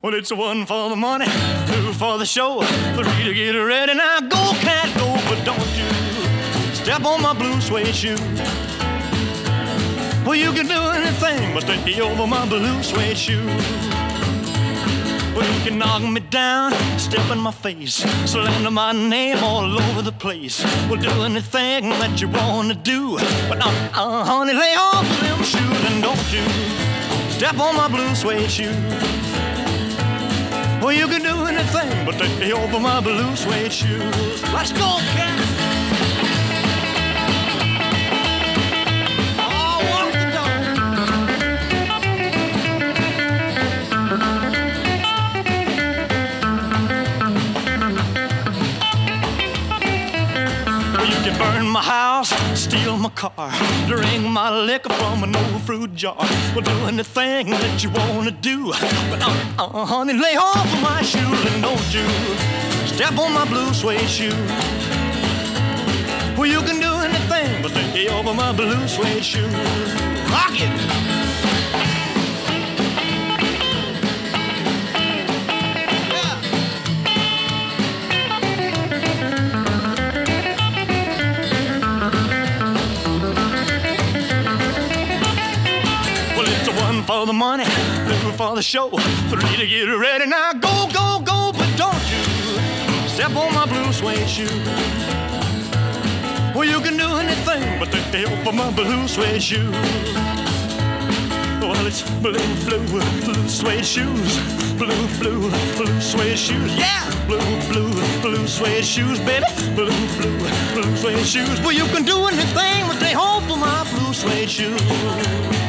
Well, it's one for the money, two for the show, three to get ready. Now go, cat, go, but don't you step on my blue suede shoe. Well, you can do anything but take over my blue suede shoe. Well, you can knock me down, step in my face, slander my name all over the place. Well, do anything that you want to do, but honey, lay off them shoes and don't you step on my blue suede shoe. Well, you can do anything but take me over my blue suede shoes. Let's go, cat. Oh, walk the dog. Well, you can burn my house, steal my car, drink my liquor from an old fruit jar. Well, do anything that you want to do, but honey, lay off of my shoes and don't you step on my blue suede shoe. Well, you can do anything but lay over my blue suede shoe. Rock it! For the money, two for the show, three to get ready. Now go, go, go, but don't you step on my blue suede shoe. Well, you can do anything but take the help of my blue suede shoe. Well, it's blue, blue, blue suede shoes, blue, blue, blue suede shoes. Yeah, blue, blue, blue suede shoes, baby, blue, blue, blue suede shoes. Well, you can do anything but take hold for my blue suede shoes.